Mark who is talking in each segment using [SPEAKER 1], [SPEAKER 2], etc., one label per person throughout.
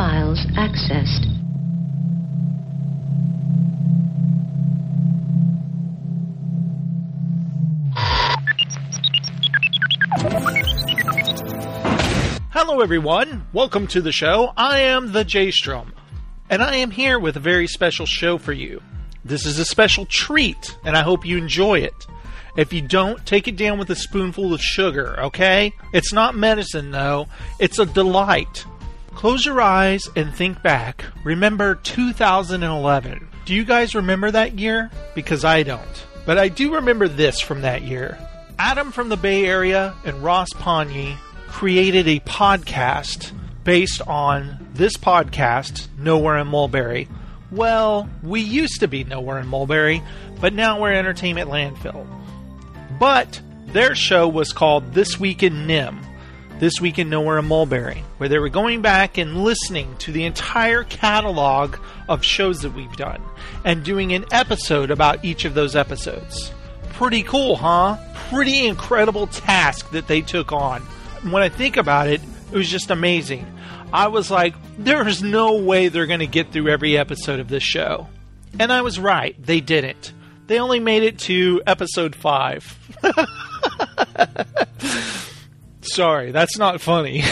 [SPEAKER 1] files accessed.
[SPEAKER 2] Hello everyone, welcome to the show. I am the J-Strom, and I am here with a very special show for you. This is a special treat, and I hope you enjoy it. If you don't, take it down with a spoonful of sugar, okay? It's not medicine, though. It's a delight. Close your eyes and think back. Remember 2011. Do you guys remember that year? Because I don't. But I do remember this from that year. Adam from the Bay Area and Ross Ponyi created a podcast based on this podcast, Nowhere in Mulberry. Well, we used to be Nowhere in Mulberry, but now we're Entertainment Landfill. But their show was called This Week in NIM, This Week in Nowhere in Mulberry, where they were going back and listening to the entire catalog of shows that we've done and doing an episode about each of those episodes. Pretty cool, huh? Pretty incredible task that they took on. When I think about it, it was just amazing. I was like, there's no way they're going to get through every episode of this show. And I was right. They didn't. They only made it to episode 5. Sorry, that's not funny.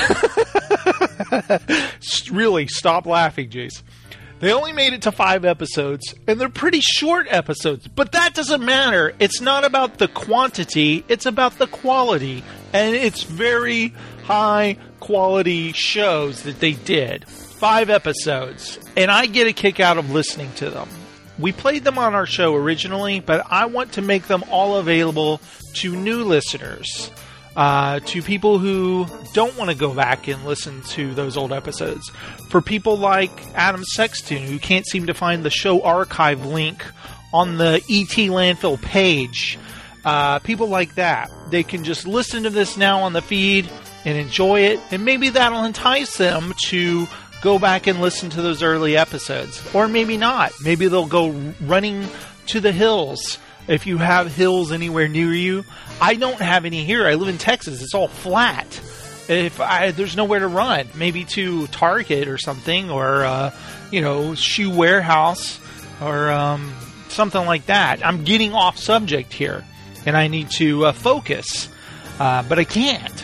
[SPEAKER 2] Really, stop laughing, Jace. They only made it to 5 episodes, and they're pretty short episodes. But that doesn't matter. It's not about the quantity, it's about the quality. And it's very high quality shows that they did. 5 episodes. And I get a kick out of listening to them. We played them on our show originally, but I want to make them all available to new listeners. To people who don't want to go back and listen to those old episodes. For people like Adam Sexton, who can't seem to find the show archive link on the ET Landfill page. People like that. They can just listen to this now on the feed and enjoy it. And maybe that'll entice them to go back and listen to those early episodes. Or maybe not. Maybe they'll go running to the hills. If you have hills anywhere near you. I don't have any here. I live in Texas. It's all flat. There's nowhere to run. Maybe to Target or something. Or, Shoe Warehouse. Or something like that. I'm getting off subject here. And I need to focus. But I can't.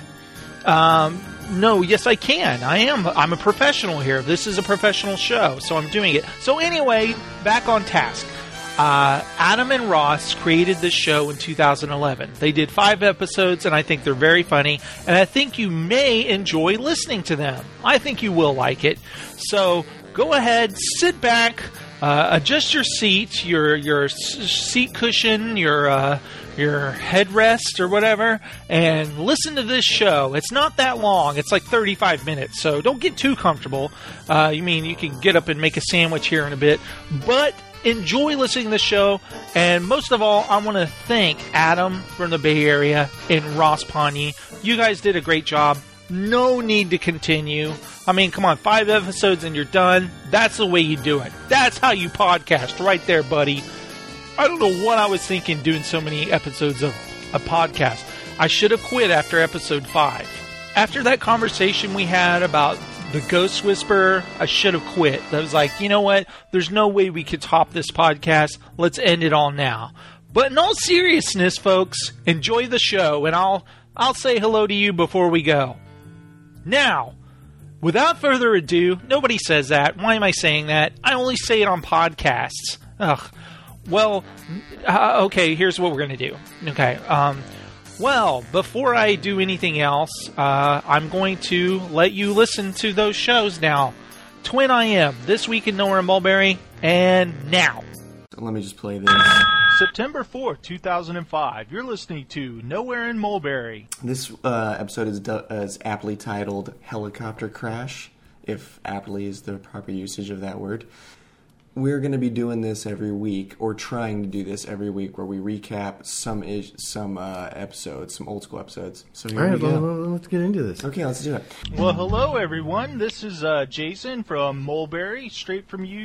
[SPEAKER 2] No, yes, I can. I'm a professional here. This is a professional show, so I'm doing it. So anyway, back on task. Adam and Ross created this show in 2011. They did 5 episodes, and I think they're very funny. And I think you may enjoy listening to them. I think you will like it. So go ahead, sit back, adjust your seat, your seat cushion, your headrest or whatever, and listen to this show. It's not that long. It's like 35 minutes, so don't get too comfortable. You can get up and make a sandwich here in a bit, but enjoy listening to the show. And most of all, I want to thank Adam from the Bay Area and Ross Ponyi. You guys did a great job. No need to continue. I mean, come on, 5 episodes and you're done. That's the way you do it. That's how you podcast right there, buddy. I don't know what I was thinking doing so many episodes of a podcast. I should have quit after episode 5. After that conversation we had about the Ghost Whisperer, I should have quit. I was like, you know what? There's no way we could top this podcast. Let's end it all now. But in all seriousness, folks, enjoy the show, and I'll say hello to you before we go. Now, without further ado, nobody says that. Why am I saying that? I only say it on podcasts. Ugh. Well, okay, here's what we're going to do. Okay, well, before I do anything else, I'm going to let you listen to those shows now. Twin IM, This Week in Nowhere in Mulberry, and now.
[SPEAKER 3] Let me just play this.
[SPEAKER 2] September 4th, 2005. You're listening to Nowhere in Mulberry.
[SPEAKER 3] This episode is aptly titled Helicopter Crash, if aptly is the proper usage of that word. We're going to be doing this every week, or trying to do this every week, where we recap some episodes, some old school episodes. So here we go.
[SPEAKER 4] Well, let's get into this.
[SPEAKER 3] Okay, let's do it.
[SPEAKER 2] Well, hello everyone. This is Jason from Mulberry, straight from you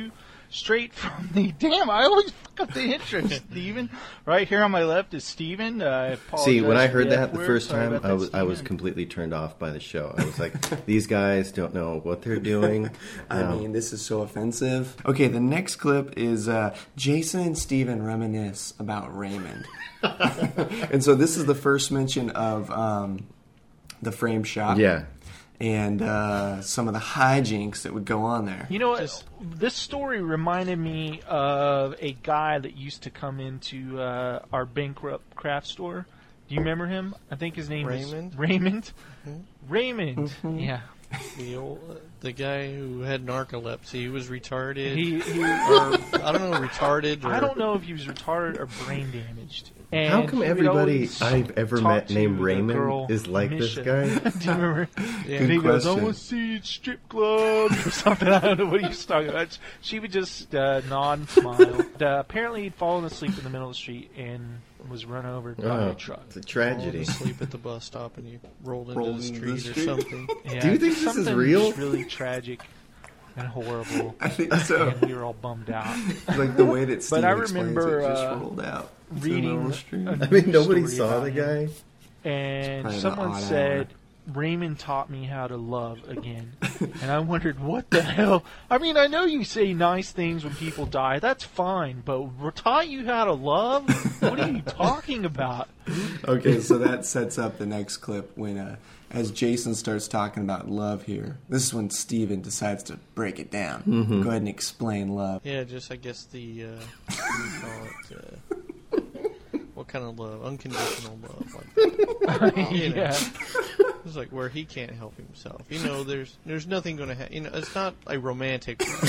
[SPEAKER 2] straight from the... Damn, I always fuck up the intro, Steven. Right here on my left is Steven.
[SPEAKER 1] See, when I heard that the first time, I was completely turned off by the show. I was like, these guys don't know what they're doing.
[SPEAKER 3] I mean, this is so offensive. Okay, the next clip is Jason and Steven reminisce about Raymond. And so this is the first mention of the frame shop.
[SPEAKER 1] Yeah.
[SPEAKER 3] And some of the hijinks that would go on there.
[SPEAKER 2] You know what? This story reminded me of a guy that used to come into our bankrupt craft store. Do you remember him? I think his name
[SPEAKER 4] Raymond?
[SPEAKER 2] is Raymond. Mm-hmm. Raymond.
[SPEAKER 3] Mm-hmm.
[SPEAKER 2] Yeah.
[SPEAKER 4] The guy who had narcolepsy, he was retarded.
[SPEAKER 2] Or,
[SPEAKER 4] I don't know, retarded. Or...
[SPEAKER 2] I don't know if he was retarded or brain damaged. And
[SPEAKER 1] how come everybody
[SPEAKER 2] always
[SPEAKER 1] I've ever met named
[SPEAKER 2] the
[SPEAKER 1] Raymond
[SPEAKER 2] girl,
[SPEAKER 1] is like
[SPEAKER 2] Misha.
[SPEAKER 1] this guy?
[SPEAKER 2] Do you remember?
[SPEAKER 4] Yeah.
[SPEAKER 2] And he
[SPEAKER 3] Good
[SPEAKER 2] goes, I
[SPEAKER 3] question.
[SPEAKER 2] want to see you at strip clubs or something. I don't know what he was talking about. She would just nod and smile. Apparently he'd fallen asleep in the middle of the street and was run over by a truck.
[SPEAKER 1] It's a tragedy.
[SPEAKER 4] Asleep at the bus stop and he rolled into
[SPEAKER 3] Rolled
[SPEAKER 4] the
[SPEAKER 3] into the
[SPEAKER 4] street
[SPEAKER 3] street.
[SPEAKER 4] or something.
[SPEAKER 2] Yeah,
[SPEAKER 1] Do you think
[SPEAKER 2] just
[SPEAKER 1] this is
[SPEAKER 2] something
[SPEAKER 1] real?
[SPEAKER 2] just really tragic and horrible.
[SPEAKER 3] I think so.
[SPEAKER 2] And we were all bummed out.
[SPEAKER 3] Like the way that
[SPEAKER 2] But
[SPEAKER 3] Steven
[SPEAKER 2] I
[SPEAKER 3] explains
[SPEAKER 2] remember,
[SPEAKER 3] it just rolled out. into the
[SPEAKER 2] reading
[SPEAKER 3] middle of the street.
[SPEAKER 2] a
[SPEAKER 1] I mean, nobody
[SPEAKER 2] story
[SPEAKER 1] saw
[SPEAKER 2] about
[SPEAKER 1] the
[SPEAKER 2] him.
[SPEAKER 1] guy.
[SPEAKER 2] And
[SPEAKER 3] probably an
[SPEAKER 2] someone
[SPEAKER 3] odd
[SPEAKER 2] said, Raymond taught me how to love again. And I wondered, what the hell? I mean, I know you say nice things when people die. That's fine. But taught you how to love? What are you talking about?
[SPEAKER 3] Okay, so that sets up the next clip when, as Jason starts talking about love here, this is when Steven decides to break it down. Go ahead and explain love.
[SPEAKER 4] Yeah, just I guess the what do you call it? What kind of love? Unconditional love. Like, you know,
[SPEAKER 2] Yeah.
[SPEAKER 4] it's like where he can't help himself. You know, there's nothing going to happen. You know, it's not a romantic love.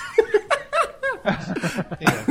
[SPEAKER 4] Yeah,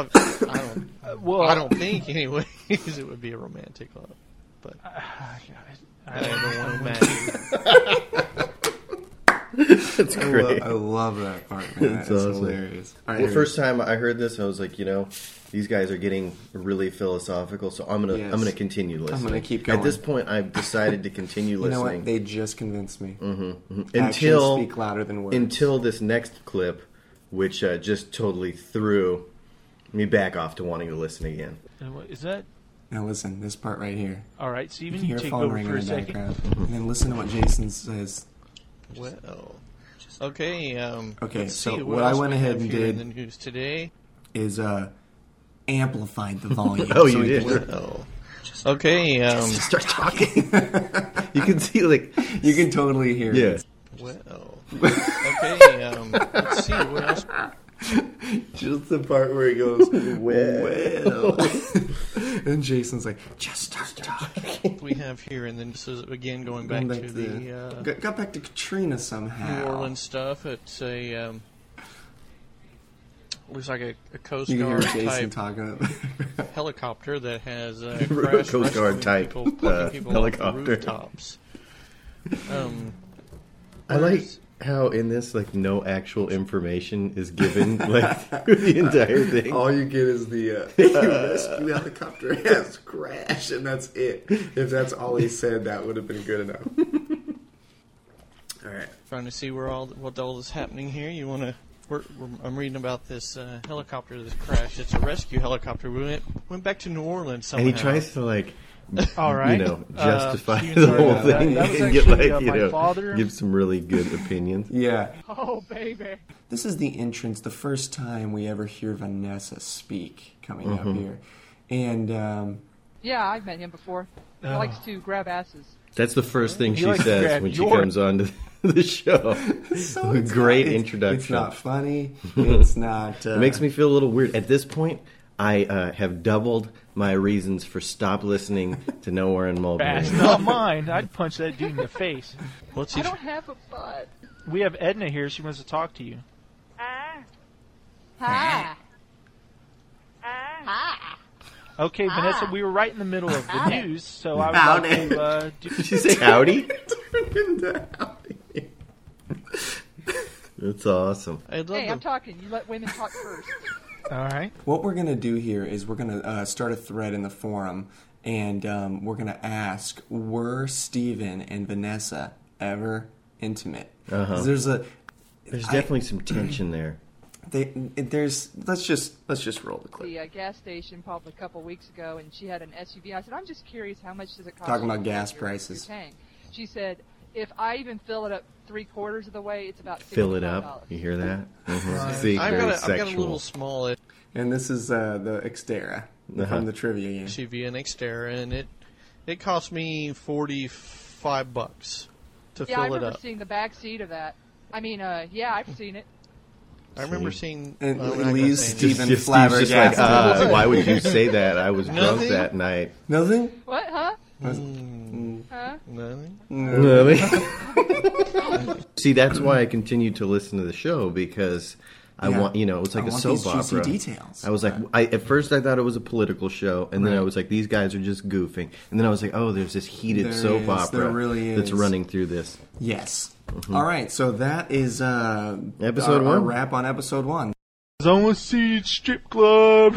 [SPEAKER 4] I don't think, anyways, it would be a romantic love. But I don't want to imagine.
[SPEAKER 1] That's great.
[SPEAKER 3] I love that part, man.
[SPEAKER 1] It's
[SPEAKER 3] That's
[SPEAKER 1] awesome.
[SPEAKER 3] hilarious. All
[SPEAKER 1] Well,
[SPEAKER 3] right,
[SPEAKER 1] first time I heard this, I was like, these guys are getting really philosophical, so I'm gonna continue listening.
[SPEAKER 3] gonna keep going.
[SPEAKER 1] At this point, I've decided to continue
[SPEAKER 3] you know
[SPEAKER 1] listening
[SPEAKER 3] what? They just convinced me. Actions
[SPEAKER 1] until
[SPEAKER 3] speak louder than words.
[SPEAKER 1] until this next clip, which just totally threw me back off to wanting to listen again.
[SPEAKER 2] Is that...
[SPEAKER 3] Now listen, this part right here.
[SPEAKER 2] All right, Steven,
[SPEAKER 3] You
[SPEAKER 2] you
[SPEAKER 3] hear a
[SPEAKER 2] take
[SPEAKER 3] phone
[SPEAKER 2] over
[SPEAKER 3] ring
[SPEAKER 2] for
[SPEAKER 3] in
[SPEAKER 2] a
[SPEAKER 3] the
[SPEAKER 2] second.
[SPEAKER 3] background, and then listen to what Jason says.
[SPEAKER 4] Well, okay.
[SPEAKER 3] Okay,
[SPEAKER 4] let's
[SPEAKER 3] so
[SPEAKER 4] see,
[SPEAKER 3] what I
[SPEAKER 4] else
[SPEAKER 3] went
[SPEAKER 4] we
[SPEAKER 3] ahead
[SPEAKER 4] have
[SPEAKER 3] and
[SPEAKER 4] here in
[SPEAKER 3] did-
[SPEAKER 4] the news today.
[SPEAKER 3] Is amplified the volume.
[SPEAKER 1] Oh,
[SPEAKER 3] so
[SPEAKER 1] you
[SPEAKER 3] we
[SPEAKER 1] did?
[SPEAKER 3] can-
[SPEAKER 4] Oh, okay.
[SPEAKER 1] Start talking. You can see, like,
[SPEAKER 3] You can totally hear
[SPEAKER 1] yeah.
[SPEAKER 3] it.
[SPEAKER 4] Well, okay. Let's see what else.
[SPEAKER 1] Just the part where he goes,
[SPEAKER 3] Well. And Jason's like, just start talking.
[SPEAKER 4] We have here, and then this is again going back,
[SPEAKER 3] Going
[SPEAKER 4] to the
[SPEAKER 3] got back to Katrina somehow.
[SPEAKER 4] New Orleans stuff. It's a looks like a Coast
[SPEAKER 3] You can hear
[SPEAKER 4] Guard
[SPEAKER 3] Jason
[SPEAKER 4] type
[SPEAKER 3] talking.
[SPEAKER 4] helicopter that has crashed
[SPEAKER 1] Coast Guard
[SPEAKER 4] rescuing
[SPEAKER 1] type,
[SPEAKER 4] people, plucking people off the
[SPEAKER 1] helicopter.
[SPEAKER 4] rooftops.
[SPEAKER 1] I like how in this, like, no actual information is given, like, the entire thing.
[SPEAKER 3] All you get is the rescue helicopter has crashed, and that's it. If that's all he said, that would have been good enough. All right.
[SPEAKER 4] Trying to see what all is happening here. You want to? I'm reading about this helicopter that crashed. It's a rescue helicopter. We went back to New Orleans somehow.
[SPEAKER 1] And he tries to, like,
[SPEAKER 2] All right.
[SPEAKER 1] justify
[SPEAKER 2] Steven,
[SPEAKER 1] the
[SPEAKER 2] sorry
[SPEAKER 1] whole
[SPEAKER 2] about that.
[SPEAKER 1] thing
[SPEAKER 2] That was
[SPEAKER 1] and get,
[SPEAKER 2] actually,
[SPEAKER 1] like,
[SPEAKER 2] my father.
[SPEAKER 1] give some really good opinions.
[SPEAKER 3] Yeah.
[SPEAKER 2] Oh, baby.
[SPEAKER 3] This is the entrance, the first time we ever hear Vanessa speak coming up here. And,
[SPEAKER 5] Yeah, I've met him before. He likes to grab asses.
[SPEAKER 1] That's the first thing
[SPEAKER 2] He
[SPEAKER 1] she
[SPEAKER 2] likes to
[SPEAKER 1] says
[SPEAKER 2] grab
[SPEAKER 1] when she
[SPEAKER 2] your-
[SPEAKER 1] comes on to the show.
[SPEAKER 3] so
[SPEAKER 1] A great
[SPEAKER 3] it's
[SPEAKER 1] introduction.
[SPEAKER 3] not funny. It's not...
[SPEAKER 1] It makes me feel a little weird. At this point, I have doubled my reasons for stop listening to Nowhere in Mulberry.
[SPEAKER 2] That's not mine. I'd punch that dude in the face.
[SPEAKER 4] What's
[SPEAKER 5] I
[SPEAKER 4] he?
[SPEAKER 5] don't have a butt.
[SPEAKER 2] We have Edna here. She wants to talk to you.
[SPEAKER 5] Hi. Hi.
[SPEAKER 2] Okay, Vanessa, we were right in the middle of the news, so I would
[SPEAKER 3] Howdy.
[SPEAKER 2] like to do...
[SPEAKER 1] Did she say howdy?
[SPEAKER 3] Turned into howdy.
[SPEAKER 1] That's awesome.
[SPEAKER 4] I love
[SPEAKER 5] Hey, I'm
[SPEAKER 4] the,
[SPEAKER 5] talking. You let women talk first.
[SPEAKER 2] All right.
[SPEAKER 3] What we're going to do here is we're going to start a thread in the forum, and we're going to ask, were Steven and Vanessa ever intimate? 'Cause
[SPEAKER 1] There's definitely some tension there.
[SPEAKER 3] Let's just roll the clip.
[SPEAKER 5] The gas station probably a couple weeks ago, and she had an SUV. I said, I'm just curious, how much does it cost?
[SPEAKER 3] Talking
[SPEAKER 5] you
[SPEAKER 3] about
[SPEAKER 5] to
[SPEAKER 3] gas
[SPEAKER 5] fill your
[SPEAKER 3] prices.
[SPEAKER 5] tank? She said, if I even fill it up 3/4 of the way, it's about $65.
[SPEAKER 1] Fill it up. You hear that? Mm-hmm. See,
[SPEAKER 4] I've
[SPEAKER 1] very
[SPEAKER 4] got a
[SPEAKER 1] sexual.
[SPEAKER 4] little small
[SPEAKER 3] And this is the Xterra from the trivia game.
[SPEAKER 4] SUV and Xterra, and it cost me $45 to
[SPEAKER 5] Yeah, I
[SPEAKER 4] fill it
[SPEAKER 5] remember
[SPEAKER 4] up.
[SPEAKER 5] seeing the back seat of that. I mean, yeah, I've seen it.
[SPEAKER 4] I remember seeing.
[SPEAKER 3] And
[SPEAKER 4] well, I'm
[SPEAKER 3] it
[SPEAKER 4] not gonna
[SPEAKER 3] leaves
[SPEAKER 4] say
[SPEAKER 3] Steve-
[SPEAKER 4] anything.
[SPEAKER 3] Steven flabbergasted.
[SPEAKER 1] Like, why would you say that? I was drunk
[SPEAKER 4] Nothing?
[SPEAKER 1] that night.
[SPEAKER 3] Nothing?
[SPEAKER 5] What, huh?
[SPEAKER 4] Mm,
[SPEAKER 5] Huh?
[SPEAKER 4] nothing.
[SPEAKER 1] See, that's why I continued to listen to the show, because I want, it's like
[SPEAKER 3] I
[SPEAKER 1] a
[SPEAKER 3] want
[SPEAKER 1] soap
[SPEAKER 3] these juicy
[SPEAKER 1] opera.
[SPEAKER 3] details.
[SPEAKER 1] I was like, at first I thought it was a political show, and then I
[SPEAKER 3] Right.
[SPEAKER 1] was like, these guys are just goofing. And then I was like, oh, there's this heated
[SPEAKER 3] There
[SPEAKER 1] soap
[SPEAKER 3] is,
[SPEAKER 1] opera
[SPEAKER 3] there really
[SPEAKER 1] that's
[SPEAKER 3] is.
[SPEAKER 1] running through this.
[SPEAKER 3] Yes. All right, so that is
[SPEAKER 1] Episode
[SPEAKER 3] our
[SPEAKER 1] 1?
[SPEAKER 3] wrap on episode 1.
[SPEAKER 2] I want to see it, strip club.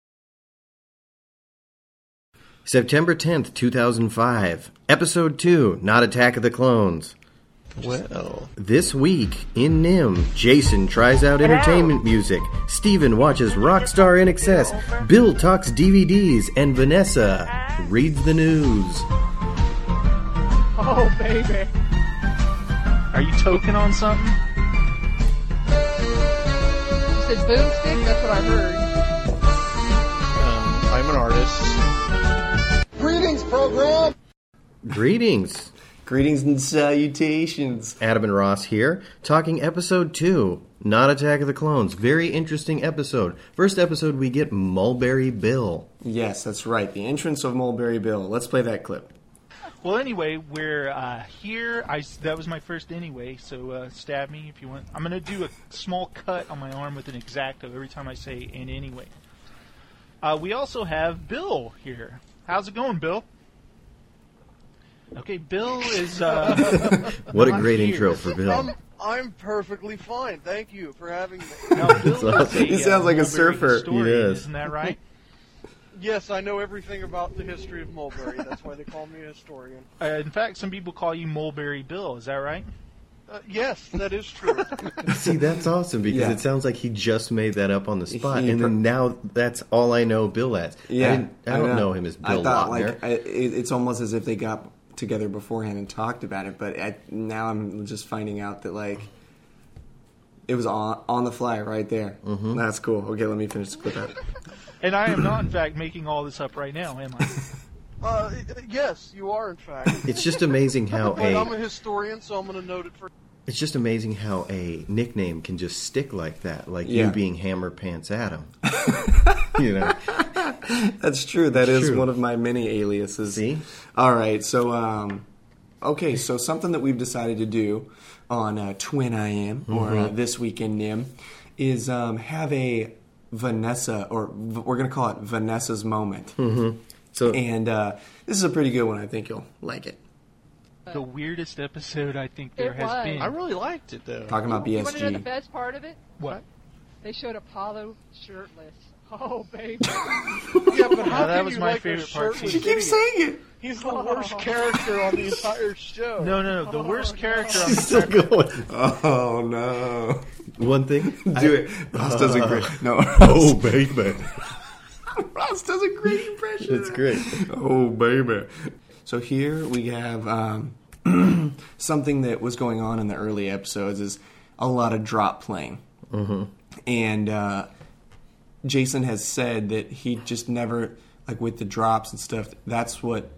[SPEAKER 1] September 10th, 2005. Episode 2, Not Attack of the Clones.
[SPEAKER 4] Well,
[SPEAKER 1] This week in NIM, Jason tries out entertainment music, Steven watches Rockstar in Excess, Bill talks DVDs, and Vanessa reads the news.
[SPEAKER 5] Oh, baby.
[SPEAKER 2] Are you token on something?
[SPEAKER 5] She said boomstick? That's what I heard.
[SPEAKER 4] I'm an artist.
[SPEAKER 6] Greetings, program!
[SPEAKER 1] Greetings.
[SPEAKER 3] Greetings and salutations.
[SPEAKER 1] Adam and Ross here, talking episode 2, Not Attack of the Clones. Very interesting episode. First episode, we get Mulberry Bill.
[SPEAKER 3] Yes, that's right. The entrance of Mulberry Bill. Let's play that clip.
[SPEAKER 2] Well, anyway, we're here. That was my first anyway, so stab me if you want. I'm going to do a small cut on my arm with an X-Acto every time I say "and anyway." We also have Bill here. How's it going, Bill? Okay, Bill is...
[SPEAKER 1] What a
[SPEAKER 2] not
[SPEAKER 1] great
[SPEAKER 2] here.
[SPEAKER 1] intro for Bill.
[SPEAKER 6] I'm perfectly fine. Thank you for having me.
[SPEAKER 2] Now, Bill is a,
[SPEAKER 3] He sounds like a
[SPEAKER 2] Mulberry
[SPEAKER 3] surfer.
[SPEAKER 2] historian,
[SPEAKER 1] He does.
[SPEAKER 2] Isn't that right?
[SPEAKER 6] Yes, I know everything about the history of Mulberry. That's why they call me a historian.
[SPEAKER 2] In fact, some people call you Mulberry Bill. Is that right?
[SPEAKER 6] Yes, that is true.
[SPEAKER 1] See, that's awesome, because
[SPEAKER 3] Yeah.
[SPEAKER 1] it sounds like he just made that up on the spot,
[SPEAKER 3] He
[SPEAKER 1] and then now that's all I know Bill as.
[SPEAKER 3] Yeah,
[SPEAKER 1] I don't know him as Bill
[SPEAKER 3] I thought
[SPEAKER 1] Lautner.
[SPEAKER 3] it's almost as if they got together beforehand and talked about it. But now I'm just finding out that it was on the fly right there. Mm-hmm. That's cool. Okay, let me finish the clip out.
[SPEAKER 2] And I am not, in fact, making all this up right now, am I?
[SPEAKER 6] Yes, you are, in fact.
[SPEAKER 1] It's just amazing how
[SPEAKER 6] But I'm a historian, so I'm going to note it for...
[SPEAKER 1] it's just amazing how a nickname can just stick like that, like
[SPEAKER 3] Yeah.
[SPEAKER 1] you being Hammer Pants Adam. You know,
[SPEAKER 3] That's true. That is
[SPEAKER 1] True.
[SPEAKER 3] one of my many aliases.
[SPEAKER 1] See?
[SPEAKER 3] All right. So, okay. So something that we've decided to do on Twin IM or This Week in NIM is have a Vanessa, or we're going to call it Vanessa's moment.
[SPEAKER 1] so
[SPEAKER 3] And this is a pretty good one. I think you'll like it.
[SPEAKER 2] The weirdest episode I think there
[SPEAKER 5] It
[SPEAKER 2] has
[SPEAKER 5] was.
[SPEAKER 2] been.
[SPEAKER 4] I really liked it though.
[SPEAKER 3] Talking about
[SPEAKER 5] You want to know the
[SPEAKER 3] BSG.
[SPEAKER 5] best part of it?
[SPEAKER 2] What?
[SPEAKER 5] They showed Apollo shirtless. Oh, baby.
[SPEAKER 6] Yeah, but how
[SPEAKER 2] that
[SPEAKER 6] can
[SPEAKER 2] was
[SPEAKER 6] you
[SPEAKER 2] my
[SPEAKER 6] like a
[SPEAKER 2] favorite part,
[SPEAKER 6] shirtless
[SPEAKER 2] too.
[SPEAKER 3] She keeps saying it.
[SPEAKER 6] He's the worst character on the entire show.
[SPEAKER 2] No. The worst character on
[SPEAKER 1] she's still going.
[SPEAKER 3] Oh no!
[SPEAKER 1] One thing,
[SPEAKER 3] Do it. Ross does a great. No.
[SPEAKER 1] oh baby,
[SPEAKER 3] Ross does a great impression.
[SPEAKER 1] it's great.
[SPEAKER 3] Oh, baby. So here we have something that was going on in the early episodes is a lot of drop playing. Mm-hmm. And Jason has said that he just never, with the drops and stuff, that's what,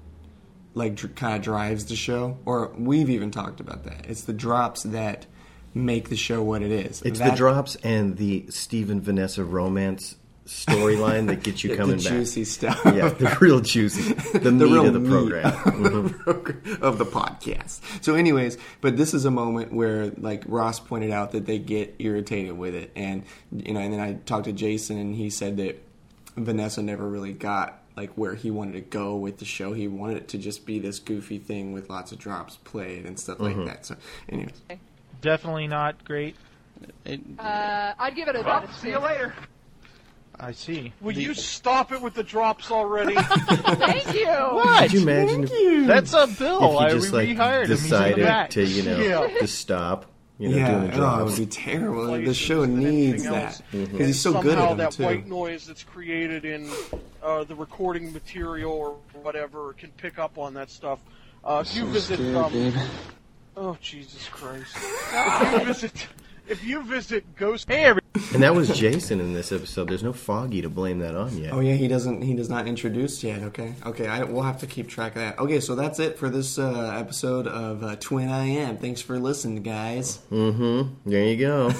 [SPEAKER 3] kind of drives the show. Or we've even talked about that. It's the drops that make the show what it is.
[SPEAKER 1] It's the drops and the Stephen Vanessa romance storyline that gets you coming
[SPEAKER 3] the
[SPEAKER 1] back.
[SPEAKER 3] juicy stuff.
[SPEAKER 1] Yeah, the real juicy, the meat
[SPEAKER 3] real
[SPEAKER 1] of the
[SPEAKER 3] meat
[SPEAKER 1] program.
[SPEAKER 3] of the podcast. So anyways, but this is a moment where, Ross pointed out, that they get irritated with it. And, and then I talked to Jason, and he said that Vanessa never really got, where he wanted to go with the show. He wanted it to just be this goofy thing with lots of drops played and stuff like that. So anyways.
[SPEAKER 2] Definitely not great.
[SPEAKER 5] I'd give it about a 6.
[SPEAKER 2] See you later. I see.
[SPEAKER 6] Will you stop it with the drops already?
[SPEAKER 5] Thank you.
[SPEAKER 2] What?
[SPEAKER 1] Could you imagine if
[SPEAKER 2] That's a Bill.
[SPEAKER 1] you just
[SPEAKER 2] rehired him. He's in the
[SPEAKER 1] decided
[SPEAKER 2] back.
[SPEAKER 1] to
[SPEAKER 6] Yeah.
[SPEAKER 1] to stop? doing a
[SPEAKER 3] it
[SPEAKER 1] job.
[SPEAKER 3] would be terrible. The
[SPEAKER 6] places
[SPEAKER 3] show
[SPEAKER 6] than
[SPEAKER 3] needs
[SPEAKER 6] anything
[SPEAKER 3] that
[SPEAKER 6] else.
[SPEAKER 3] because
[SPEAKER 6] And
[SPEAKER 3] he's so good
[SPEAKER 6] somehow
[SPEAKER 3] at them
[SPEAKER 6] that
[SPEAKER 3] too.
[SPEAKER 6] white noise that's created in the recording material or whatever can pick up on that stuff. If you visit, oh Jesus Christ! If you visit Ghost,
[SPEAKER 1] And that was Jason in this episode. There's no Foggy to blame that on yet.
[SPEAKER 3] Oh yeah, he does not introduce yet. Okay, we'll have to keep track of that. Okay, so that's it for this episode of Twin I Am. Thanks for listening, guys.
[SPEAKER 1] Mm-hmm. There you go.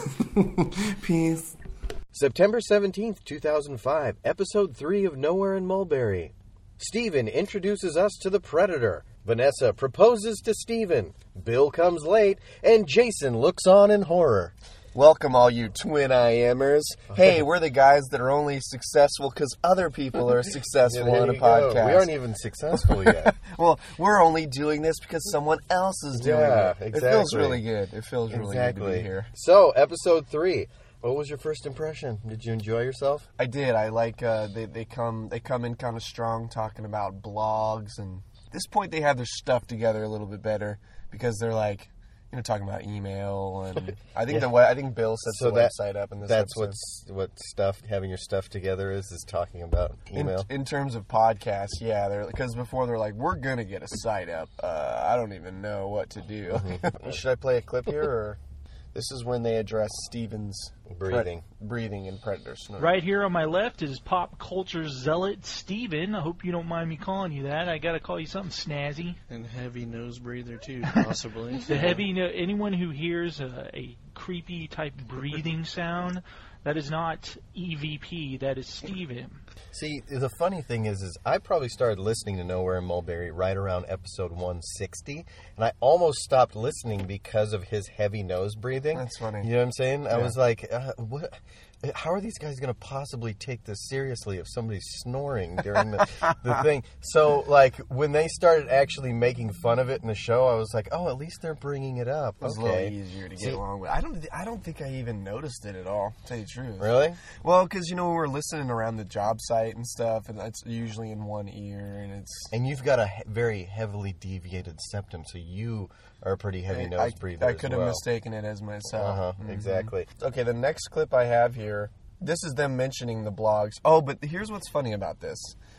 [SPEAKER 3] Peace.
[SPEAKER 1] September 17th, 2005, Episode 3 of Nowhere in Mulberry. Stephen introduces us to the Predator. Vanessa proposes to Stephen. Bill comes late, and Jason looks on in horror.
[SPEAKER 3] Welcome, all you Twin I Amers. Hey, we're the guys that are only successful because other people are successful on a podcast.
[SPEAKER 1] We aren't even successful yet.
[SPEAKER 3] Well, we're only doing this because someone else is doing it.
[SPEAKER 1] Exactly.
[SPEAKER 3] It feels really good. It feels really good to be here.
[SPEAKER 1] So, Episode 3. What was your first impression? Did you enjoy yourself?
[SPEAKER 3] I did. I like they come in kind of strong, talking about blogs, and at this point they have their stuff together a little bit better because they're like, talking about email, and I think I think Bill sets the website up in this.
[SPEAKER 1] That's
[SPEAKER 3] episode.
[SPEAKER 1] what having your stuff together is talking about email.
[SPEAKER 3] In terms of podcasts, yeah, because before they're like, we're gonna get a site up. I don't even know what to do.
[SPEAKER 1] Mm-hmm.
[SPEAKER 3] Should I play a clip here, or this is when they address Steven's breathing and Predator snort.
[SPEAKER 2] Right here on my left is pop culture zealot Steven. I hope you don't mind me calling you that. I got to call you something snazzy.
[SPEAKER 4] And heavy nose breather too, possibly.
[SPEAKER 2] The anyone who hears a creepy type breathing sound, that is not EVP. That is Steven.
[SPEAKER 1] See, the funny thing is I probably started listening to Nowhere in Mulberry right around episode 160, and I almost stopped listening because of his heavy nose breathing.
[SPEAKER 3] That's funny.
[SPEAKER 1] You know what I'm saying?
[SPEAKER 3] Yeah.
[SPEAKER 1] I was like, what? How are these guys going to possibly take this seriously if somebody's snoring during the thing? So, like, when they started actually making fun of it in the show, I was like, oh, at least they're bringing it up.
[SPEAKER 3] It was a little easier to get along with. I don't think I even noticed it at all, to tell you the truth.
[SPEAKER 1] Really?
[SPEAKER 3] Well, because, we were listening around the job site and stuff, and that's usually in one ear, and it's...
[SPEAKER 1] And you've got a very heavily deviated septum, so you are a pretty heavy nose breather
[SPEAKER 3] I could have mistaken it as myself.
[SPEAKER 1] Mm-hmm. Exactly.
[SPEAKER 3] Okay, the next clip I have here, this is them mentioning the blogs. Oh, but here's what's funny about this.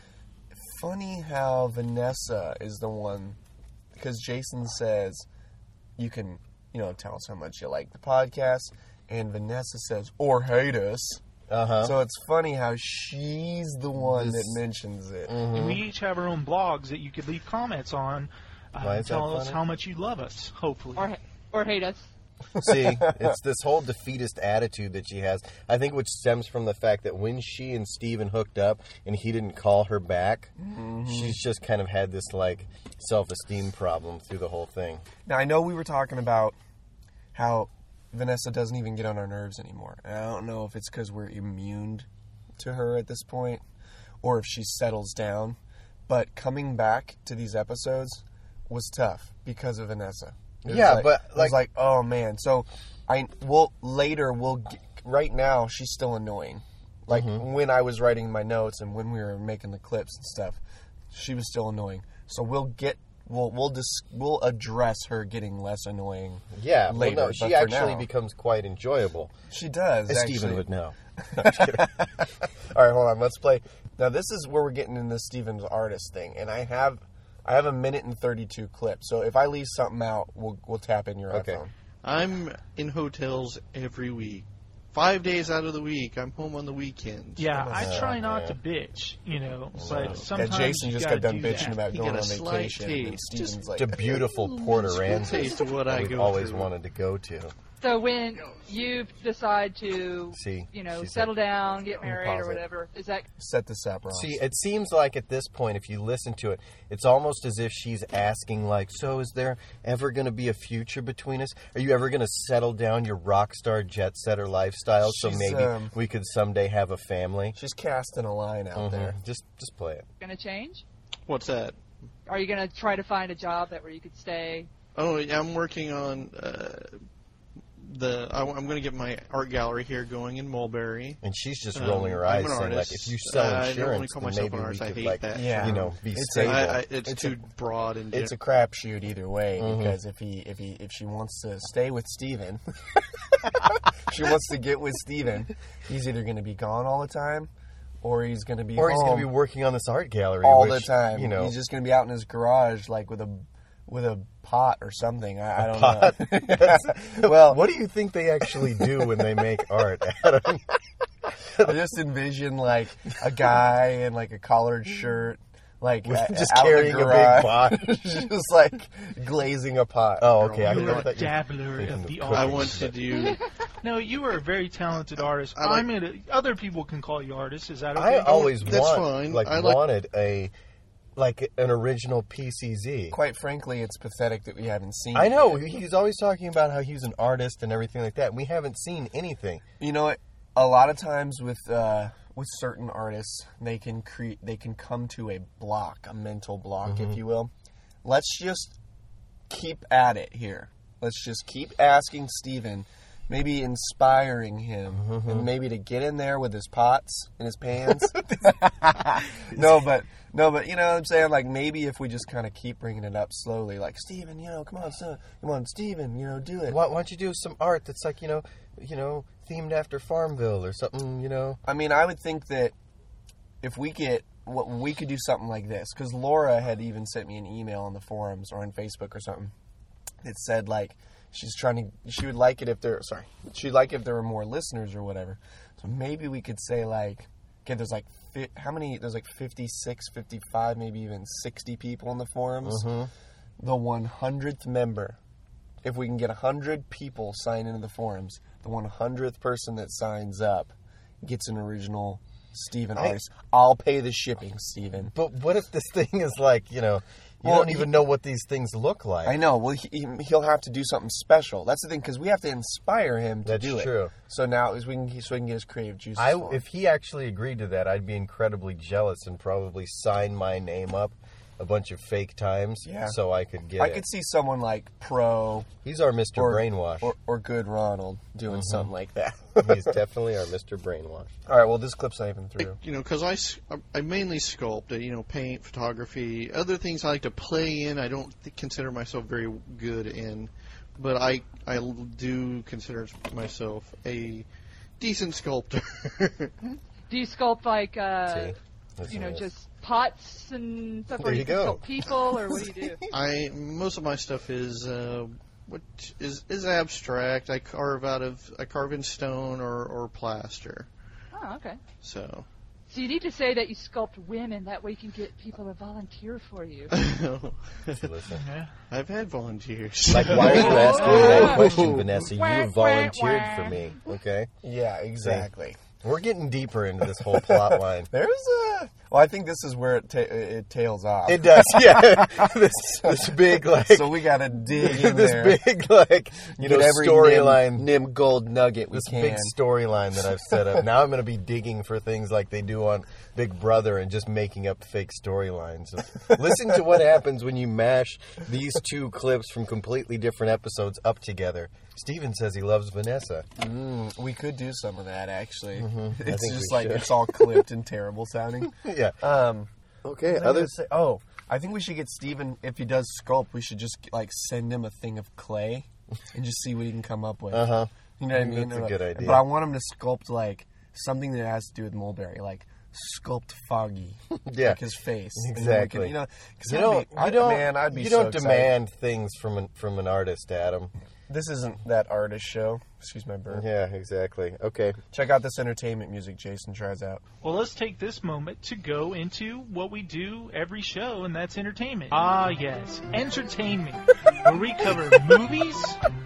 [SPEAKER 3] Funny how Vanessa is the one, because Jason says, you can, tell us how much you like the podcast, and Vanessa says, or hate us.
[SPEAKER 1] Uh-huh.
[SPEAKER 3] So it's funny how she's the one that mentions it.
[SPEAKER 2] Mm-hmm. And we each have our own blogs that you could leave comments on. Tell us how much you love us, hopefully.
[SPEAKER 5] Or hate us.
[SPEAKER 1] See, it's this whole defeatist attitude that she has, I think, which stems from the fact that when she and Steven hooked up and he didn't call her back, she's just kind of had this, self-esteem problem through the whole thing.
[SPEAKER 3] Now, I know we were talking about how Vanessa doesn't even get on our nerves anymore. And I don't know if it's because we're immune to her at this point or if she settles down. But coming back to these episodes was tough because of Vanessa. It was oh man. So right now she's still annoying. When I was writing my notes and when we were making the clips and stuff, she was still annoying. So we'll address her getting less annoying.
[SPEAKER 1] Yeah,
[SPEAKER 3] later.
[SPEAKER 1] Well, no, she actually becomes quite enjoyable.
[SPEAKER 3] She does.
[SPEAKER 1] As Steven would know.
[SPEAKER 3] No, I'm just kidding. All right, hold on. Let's play. Now this is where we're getting into Steven's artist thing, and I have a minute and 32 clips. So if I leave something out, we'll tap in your iPhone.
[SPEAKER 4] I'm in hotels every week. 5 days out of the week, I'm home on the weekends.
[SPEAKER 2] Yeah, I try not to bitch, but sometimes
[SPEAKER 3] Jason just got done bitching about
[SPEAKER 4] You
[SPEAKER 3] going
[SPEAKER 4] get
[SPEAKER 3] on
[SPEAKER 4] a slight
[SPEAKER 3] vacation. And
[SPEAKER 4] taste.
[SPEAKER 3] Steven's like,
[SPEAKER 1] It's a beautiful Port Aransas
[SPEAKER 4] taste of what I
[SPEAKER 1] we've
[SPEAKER 4] go
[SPEAKER 1] always
[SPEAKER 4] through.
[SPEAKER 1] wanted to go to.
[SPEAKER 5] So when you decide to,
[SPEAKER 1] See,
[SPEAKER 5] settle down, get married
[SPEAKER 3] pause
[SPEAKER 5] or
[SPEAKER 3] it.
[SPEAKER 5] whatever, is that
[SPEAKER 3] set this up, Ross.
[SPEAKER 1] See, it seems like at this point, if you listen to it, it's almost as if she's asking, so is there ever going to be a future between us? Are you ever going to settle down your rock star jet setter lifestyle so maybe we could someday have a family?
[SPEAKER 3] She's casting a line out there.
[SPEAKER 1] Just play it.
[SPEAKER 5] going to change?
[SPEAKER 4] What's that?
[SPEAKER 5] Are you going to try to find a job where you could stay?
[SPEAKER 4] Oh, yeah, I'm working on I'm going to get my art gallery here going in Mulberry.
[SPEAKER 1] And she's just rolling her eyes, saying, like, if you sell insurance, then maybe we could, like,
[SPEAKER 3] Yeah.
[SPEAKER 1] be stable.
[SPEAKER 4] It's too broad. And
[SPEAKER 3] it's a crapshoot either way, because if she wants to stay with Steven, she wants to get with Steven, he's either going to be gone all the time, or he's going to be
[SPEAKER 1] he's going to be working on this art gallery
[SPEAKER 3] all
[SPEAKER 1] which,
[SPEAKER 3] the time.
[SPEAKER 1] You know,
[SPEAKER 3] he's just going to be out in his garage, like with a pot or something. I don't know.
[SPEAKER 1] Well, what do you think they actually do when they make art, Adam?
[SPEAKER 3] I just envision like a guy in like a collared shirt, like
[SPEAKER 1] just
[SPEAKER 3] out in the
[SPEAKER 1] carrying a big
[SPEAKER 3] garage,
[SPEAKER 1] pot,
[SPEAKER 3] just like glazing a pot.
[SPEAKER 1] Oh, okay.
[SPEAKER 2] You're a dabbler of the art.
[SPEAKER 4] I want to do.
[SPEAKER 2] No, you are a very talented artist. Other people can call you artists. Is that okay?
[SPEAKER 1] I always
[SPEAKER 4] That's fine.
[SPEAKER 1] wanted an original PCZ.
[SPEAKER 3] Quite frankly, it's pathetic that we haven't seen.
[SPEAKER 1] I know.
[SPEAKER 3] it.
[SPEAKER 1] He's always talking about how he's an artist and everything like that. We haven't seen anything.
[SPEAKER 3] You know what? A lot of times with certain artists, they can come to a block, a mental block, if you will. Let's just keep at it here. Let's just keep asking Steven, maybe inspiring him, and maybe to get in there with his pots and his pans. No, but you know what I'm saying? Like, maybe if we just kind of keep bringing it up slowly, like, Steven, come on, son, come on, Steven, do it.
[SPEAKER 1] Why don't you do some art that's like, themed after Farmville or something,
[SPEAKER 3] I mean, I would think that if we could do something like this, because Laura had even sent me an email on the forums or on Facebook or something that said, like, she'd like it if there were more listeners or whatever. So maybe we could say, like, okay, there's like 56, 55, maybe even 60 people in the forums. The 100th member, if we can get 100 people sign into the forums, the 100th person that signs up gets an original Steven artist. I'll pay the shipping, Steven.
[SPEAKER 1] But what if this thing is like, you don't even know what these things look like?
[SPEAKER 3] I know. Well, he'll have to do something special. That's the thing, because we have to inspire him to do it.
[SPEAKER 1] That's true.
[SPEAKER 3] So now, so he can get his creative juices flowing.
[SPEAKER 1] If he actually agreed to that, I'd be incredibly jealous and probably sign my name up a bunch of fake times so I could get
[SPEAKER 3] I could see someone like Pro.
[SPEAKER 1] He's our Mr. Brainwash.
[SPEAKER 3] Or Good Ronald doing something like that.
[SPEAKER 1] He's definitely our Mr. Brainwash.
[SPEAKER 3] All right, well, this clip's not even through.
[SPEAKER 4] Because I mainly sculpt, paint, photography, other things I like to play in. I don't consider myself very good in, but I do consider myself a decent sculptor.
[SPEAKER 5] Do you sculpt like,
[SPEAKER 1] nice.
[SPEAKER 5] just pots and stuff,
[SPEAKER 1] There
[SPEAKER 5] or
[SPEAKER 1] you
[SPEAKER 5] you
[SPEAKER 1] go.
[SPEAKER 5] sculpt people, or what do you do?
[SPEAKER 4] Most of my stuff is abstract. I carve in stone or plaster.
[SPEAKER 5] Oh, okay.
[SPEAKER 4] So
[SPEAKER 5] you need to say that you sculpt women. That way you can get people to volunteer for you.
[SPEAKER 1] Listen.
[SPEAKER 4] I've had volunteers.
[SPEAKER 1] Like, why are you asking me that question, Vanessa? You volunteered for me, okay?
[SPEAKER 3] Yeah, exactly.
[SPEAKER 1] We're getting deeper into this whole plot line.
[SPEAKER 3] I think this is where it tails off.
[SPEAKER 1] It does, yeah. this big, like...
[SPEAKER 3] So we gotta dig in
[SPEAKER 1] this
[SPEAKER 3] there.
[SPEAKER 1] big, like,
[SPEAKER 3] every
[SPEAKER 1] storyline.
[SPEAKER 3] Nim gold nugget we
[SPEAKER 1] This
[SPEAKER 3] can.
[SPEAKER 1] big storyline that I've set up. Now I'm going to be digging for things like they do on Big Brother and just making up fake storylines. Listen to what happens when you mash these two clips from completely different episodes up together. Steven says he loves Vanessa.
[SPEAKER 3] We could do some of that, actually.
[SPEAKER 1] I
[SPEAKER 3] It's
[SPEAKER 1] think
[SPEAKER 3] just
[SPEAKER 1] we
[SPEAKER 3] like
[SPEAKER 1] should.
[SPEAKER 3] it's all clipped and terrible sounding.
[SPEAKER 1] Yeah. Okay.
[SPEAKER 3] I think we should get Steven, if he does sculpt, we should just like send him a thing of clay and just see what he can come up with.
[SPEAKER 1] Uh-huh.
[SPEAKER 3] You know what I mean?
[SPEAKER 1] That's a good idea.
[SPEAKER 3] But I want him to sculpt like something that has to do with Mulberry, like sculpt Foggy,
[SPEAKER 1] Yeah.
[SPEAKER 3] like his face.
[SPEAKER 1] Exactly.
[SPEAKER 3] And I'd be
[SPEAKER 1] you
[SPEAKER 3] so
[SPEAKER 1] don't
[SPEAKER 3] excited.
[SPEAKER 1] demand things from an artist, Adam.
[SPEAKER 3] This isn't that artist show. Excuse my burp.
[SPEAKER 1] Yeah, exactly. Okay.
[SPEAKER 3] Check out this entertainment music Jason tries out.
[SPEAKER 2] Well, let's take this moment to go into what we do every show, and that's entertainment. Ah, yes, entertainment, where we cover movies,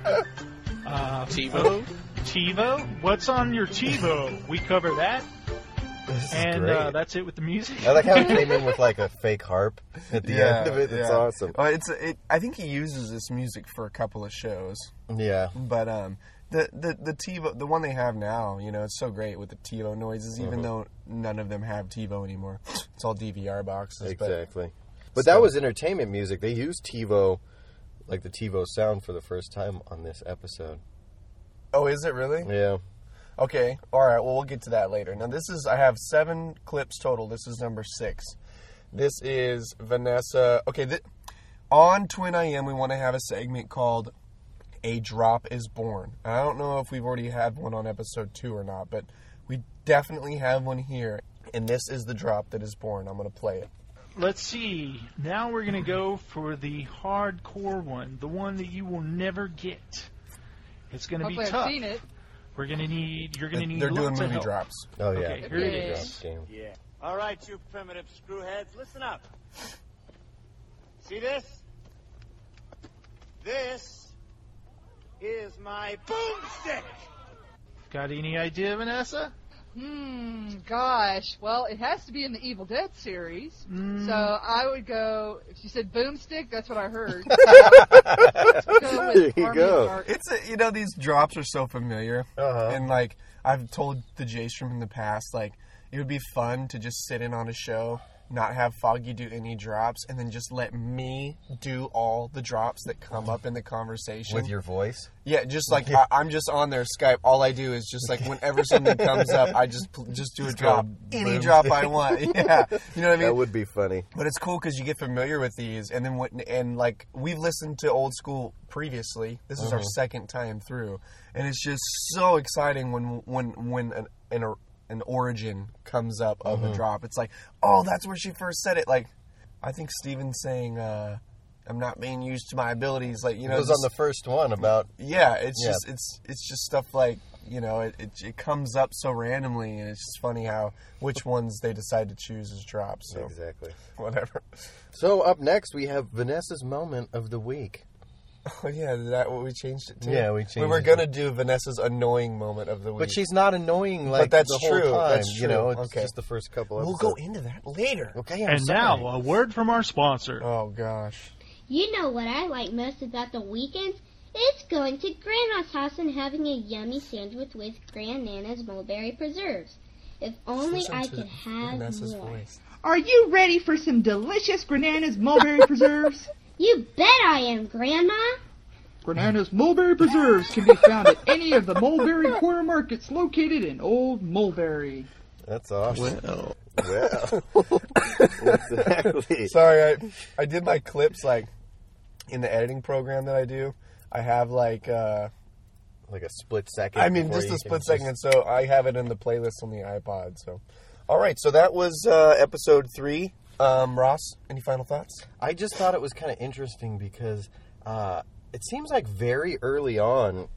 [SPEAKER 2] TiVo. What's on your TiVo? We cover that.
[SPEAKER 1] This is
[SPEAKER 2] And
[SPEAKER 1] great.
[SPEAKER 2] that's it with the music.
[SPEAKER 1] I like how it came in with like a fake harp at the end of it. It's awesome.
[SPEAKER 3] I think he uses this music for a couple of shows.
[SPEAKER 1] Yeah.
[SPEAKER 3] But the TiVo, the one they have now, it's so great with the TiVo noises, even though none of them have TiVo anymore. It's all DVR boxes.
[SPEAKER 1] Exactly. But that was entertainment music. They used TiVo, like the TiVo sound, for the first time on this episode.
[SPEAKER 3] Oh, is it really?
[SPEAKER 1] Yeah.
[SPEAKER 3] Okay. All right. Well, we'll get to that later. Now, I have 7 clips total. This is number 6. This is Vanessa. Okay. On Twin IM, we want to have a segment called A Drop is Born. And I don't know if we've already had one on episode 2 or not, but we definitely have one here. And this is the drop that is born. I'm going to play it.
[SPEAKER 2] Let's see. Now we're going to go for the hardcore one, the one that you will never get. It's going to be
[SPEAKER 5] Hopefully
[SPEAKER 2] tough.
[SPEAKER 5] I've seen it.
[SPEAKER 2] You're going to need
[SPEAKER 3] They're doing
[SPEAKER 2] lots of
[SPEAKER 3] movie
[SPEAKER 2] help.
[SPEAKER 3] drops.
[SPEAKER 1] Oh, yeah.
[SPEAKER 2] Okay, here it
[SPEAKER 5] Yeah.
[SPEAKER 2] is.
[SPEAKER 7] Yeah. All right, you primitive screwheads, listen up. See this? This is my boomstick.
[SPEAKER 2] Got any idea, Vanessa?
[SPEAKER 5] Gosh. Well, it has to be in the Evil Dead series. So I would go, if you said boomstick, that's what I heard. Let's go with
[SPEAKER 1] There you
[SPEAKER 5] Army
[SPEAKER 1] go.
[SPEAKER 5] of Darkness.
[SPEAKER 3] It's these drops are so familiar.
[SPEAKER 1] Uh-huh.
[SPEAKER 3] And, like, I've told the J-Strom in the past, like, it would be fun to just sit in on a show, not have Foggy do any drops, and then just let me do all the drops that come up in the conversation.
[SPEAKER 1] With your voice?
[SPEAKER 3] Yeah, just like I'm just on their Skype. All I do is just like whenever something comes up, I just do a drop, any
[SPEAKER 1] boom.
[SPEAKER 3] drop I want. Yeah, you know what I mean.
[SPEAKER 1] That would be funny.
[SPEAKER 3] But it's cool because you get familiar with these, and then like we've listened to old school previously. This is our second time through, and it's just so exciting when an origin comes up of a drop. It's like, oh, that's where she first said it. Like, I think Steven's saying, "I'm not being used to my abilities." Like, you know,
[SPEAKER 1] It was on the first one about...
[SPEAKER 3] yeah, it's
[SPEAKER 1] Yeah.
[SPEAKER 3] just it's just stuff like, you know, it comes up so randomly, and it's just funny how which ones they decide to choose as drops. So
[SPEAKER 1] Exactly.
[SPEAKER 3] whatever.
[SPEAKER 1] So up next, we have Vanessa's Moment of the Week.
[SPEAKER 3] Oh yeah, is that what we changed it to?
[SPEAKER 1] Yeah, we changed
[SPEAKER 3] were
[SPEAKER 1] it
[SPEAKER 3] gonna do Vanessa's annoying moment of the week.
[SPEAKER 1] But she's not annoying like
[SPEAKER 3] that's
[SPEAKER 1] the whole
[SPEAKER 3] true.
[SPEAKER 1] time.
[SPEAKER 3] That's
[SPEAKER 1] You know,
[SPEAKER 3] true.
[SPEAKER 1] it's
[SPEAKER 3] Okay.
[SPEAKER 1] just the first couple
[SPEAKER 3] We'll
[SPEAKER 1] episodes.
[SPEAKER 3] go into that later.
[SPEAKER 1] Okay, I'm
[SPEAKER 2] And
[SPEAKER 1] sorry.
[SPEAKER 2] now, a word from our sponsor.
[SPEAKER 3] Oh gosh.
[SPEAKER 8] You know what I like most about the weekends? It's going to Grandma's house and having a yummy sandwich with Grandnana's mulberry preserves. If only
[SPEAKER 3] Listen
[SPEAKER 8] I
[SPEAKER 3] to
[SPEAKER 8] could have
[SPEAKER 3] Vanessa's
[SPEAKER 8] more.
[SPEAKER 3] voice.
[SPEAKER 9] Are you ready for some delicious Grananas mulberry preserves?
[SPEAKER 8] You bet I am, Grandma.
[SPEAKER 9] Grananas mulberry preserves can be found at any of the Mulberry Corner Markets located in Old Mulberry.
[SPEAKER 1] That's awesome.
[SPEAKER 3] Well.
[SPEAKER 1] Well, exactly.
[SPEAKER 3] Sorry, I did my clips like in the editing program that I do. I have like
[SPEAKER 1] Like a split second.
[SPEAKER 3] I mean
[SPEAKER 1] before
[SPEAKER 3] just
[SPEAKER 1] you
[SPEAKER 3] a
[SPEAKER 1] can
[SPEAKER 3] split
[SPEAKER 1] just-
[SPEAKER 3] second, so I have it in the playlist on the iPod. So, all right, so that was episode 3. Ross, any final thoughts?
[SPEAKER 1] I just thought it was kind of interesting because it seems like very early on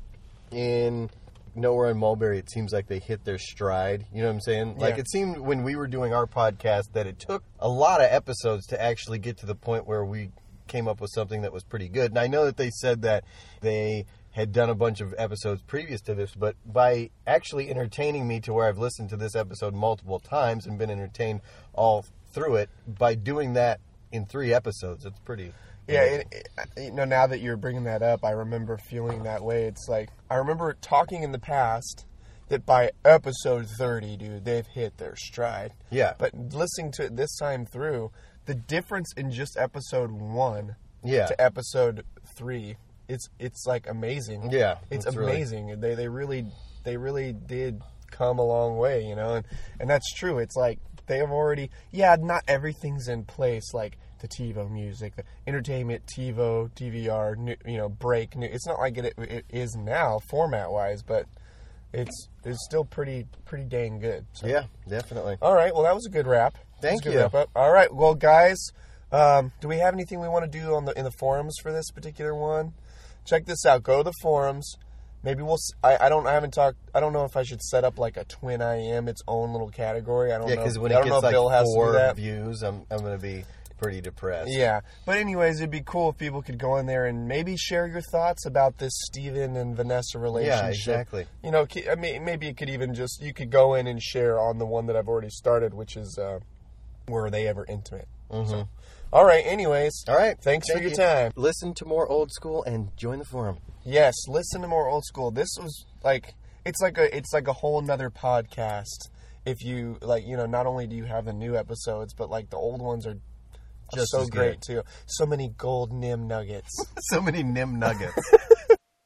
[SPEAKER 1] in Nowhere in Mulberry, it seems like they hit their stride. You know what I'm saying? Like,
[SPEAKER 3] Yeah.
[SPEAKER 1] it seemed when we were doing our podcast that it took a lot of episodes to actually get to the point where we came up with something that was pretty good. And I know that they said that they had done a bunch of episodes previous to this, but by actually entertaining me to where I've listened to this episode multiple times and been entertained all through it, by doing that in 3 episodes, it's pretty...
[SPEAKER 3] Yeah, you know, now that you're bringing that up, I remember feeling that way. It's like, I remember talking in the past that by episode 30, dude, they've hit their stride.
[SPEAKER 1] Yeah.
[SPEAKER 3] But listening to it this time through, the difference in just episode 1
[SPEAKER 1] Yeah.
[SPEAKER 3] to episode 3, it's like amazing.
[SPEAKER 1] Yeah,
[SPEAKER 3] It's
[SPEAKER 1] it's really-
[SPEAKER 3] amazing. They really did come a long way, you know, and that's true. It's like they have already, not everything's in place, like the TiVo music, the entertainment, TiVo, DVR, break. It's not like it is now format wise, but it's still pretty dang good. So.
[SPEAKER 1] Yeah, definitely.
[SPEAKER 3] All right. Well, that was a good wrap.
[SPEAKER 1] Thank
[SPEAKER 3] That was a good
[SPEAKER 1] you.
[SPEAKER 3] wrap up. All right. Well, guys, do we have anything we want to do in the forums for this particular one? Check this out. Go to the forums. Maybe we'll. I haven't talked. I don't know if I should set up like a Twin IM, its own little category. I don't
[SPEAKER 1] Yeah,
[SPEAKER 3] know.
[SPEAKER 1] because when
[SPEAKER 3] I
[SPEAKER 1] it
[SPEAKER 3] don't know
[SPEAKER 1] gets
[SPEAKER 3] if Bill
[SPEAKER 1] like
[SPEAKER 3] has to do
[SPEAKER 1] 4
[SPEAKER 3] that.
[SPEAKER 1] views, I'm going to be pretty depressed.
[SPEAKER 3] Yeah, but anyways, it'd be cool if people could go in there and maybe share your thoughts about this Steven and Vanessa relationship.
[SPEAKER 1] Yeah, exactly.
[SPEAKER 3] You know, I mean, maybe it could even you could go in and share on the one that I've already started, which is were they ever intimate? So, all right. Anyways,
[SPEAKER 1] All right.
[SPEAKER 3] Thanks for
[SPEAKER 1] Thank
[SPEAKER 3] your
[SPEAKER 1] you.
[SPEAKER 3] time.
[SPEAKER 1] Listen to more old school and join the forum.
[SPEAKER 3] Yes, listen to more old school. This was like it's like a whole nother podcast. If you like, not only do you have the new episodes, but like the old ones are
[SPEAKER 1] Just
[SPEAKER 3] so
[SPEAKER 1] as
[SPEAKER 3] great
[SPEAKER 1] good.
[SPEAKER 3] too. So many gold NIM nuggets.
[SPEAKER 1] So many NIM nuggets.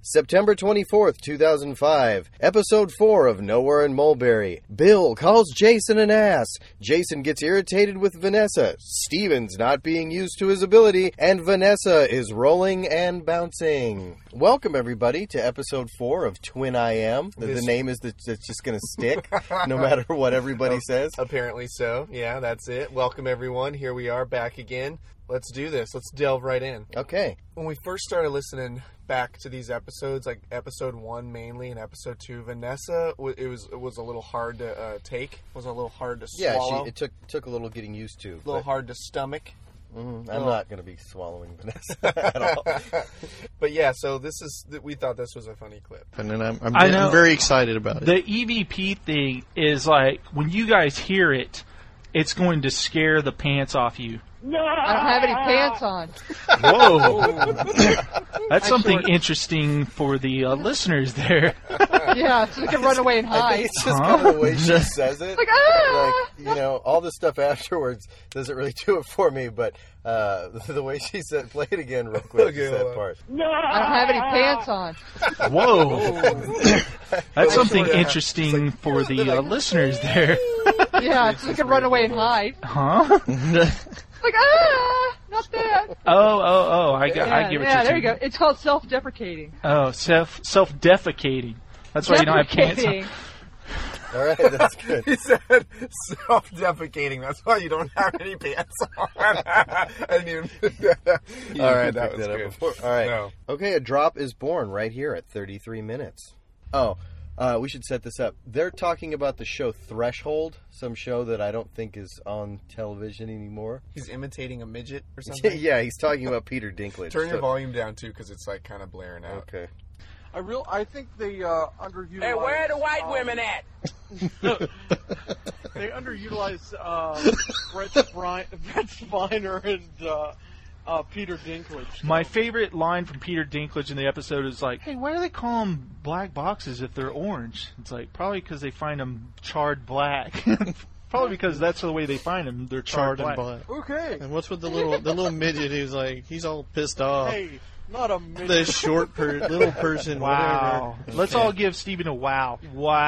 [SPEAKER 1] September 24th, 2005. Episode 4 of Nowhere in Mulberry. Bill calls Jason an ass. Jason gets irritated with Vanessa. Steven's not being used to his ability. And Vanessa is rolling and bouncing. Welcome, everybody, to Episode 4 of Twin I Am. The name is that's just going to stick, no matter what everybody says.
[SPEAKER 10] Apparently so. Yeah, that's it. Welcome, everyone. Here we are back again. Let's do this. Let's delve right in.
[SPEAKER 1] Okay.
[SPEAKER 10] When we first started listening back to these episodes, like episode 1 mainly and episode 2, Vanessa, it was a little hard to take. It was a little hard to swallow.
[SPEAKER 1] Yeah, it took a little getting used to.
[SPEAKER 10] A little hard to stomach.
[SPEAKER 1] I'm not going to be swallowing Vanessa at all.
[SPEAKER 10] But yeah, so we thought this was a funny clip.
[SPEAKER 4] And then I'm very excited about it.
[SPEAKER 2] The EVP thing is like, when you guys hear it, it's going to scare the pants off you.
[SPEAKER 5] No! I don't have any pants on.
[SPEAKER 2] Whoa. That's something interesting for the listeners there.
[SPEAKER 5] Yeah, so we can run away and hide.
[SPEAKER 1] I think it's just kind of the way she says it.
[SPEAKER 5] Like, ah!
[SPEAKER 1] Like, all the stuff afterwards doesn't really do it for me, but the way she said, play it again real quick, that part.
[SPEAKER 5] No! I don't have any pants on.
[SPEAKER 2] Whoa. That's something interesting for the listeners there.
[SPEAKER 5] Yeah, so we can run away and hide.
[SPEAKER 2] Huh?
[SPEAKER 5] Like, not that.
[SPEAKER 2] Oh, I get what you're saying.
[SPEAKER 5] Yeah, there you go. It's called self-deprecating.
[SPEAKER 2] Oh, self-defecating. That's why you don't have pants on.
[SPEAKER 1] All right, that's good.
[SPEAKER 10] He said self-defecating. That's why you don't have any pants on. I didn't even... All right, that was good.
[SPEAKER 1] All right.
[SPEAKER 10] No.
[SPEAKER 1] Okay, a drop is born right here at 33 minutes. Oh, we should set this up. They're talking about the show Threshold, some show that I don't think is on television anymore.
[SPEAKER 10] He's imitating a midget or something?
[SPEAKER 1] Yeah, he's talking about Peter Dinklage.
[SPEAKER 10] Turn your volume down, too, because it's like kind of blaring out.
[SPEAKER 1] Okay.
[SPEAKER 6] I think they underutilized...
[SPEAKER 7] Hey, where are the white women at?
[SPEAKER 6] They underutilized Brett Spiner and Peter Dinklage.
[SPEAKER 2] My favorite line from Peter Dinklage in the episode is like, hey, why do they call them black boxes if they're orange? It's like, probably because they find them charred black. Probably because that's the way they find them. They're charred black.
[SPEAKER 6] Okay.
[SPEAKER 4] And what's with the little midget who's like, he's all pissed off.
[SPEAKER 6] Hey, not a midget.
[SPEAKER 4] The short little person,
[SPEAKER 2] wow.
[SPEAKER 4] whatever.
[SPEAKER 2] Let's all give Steven a wow.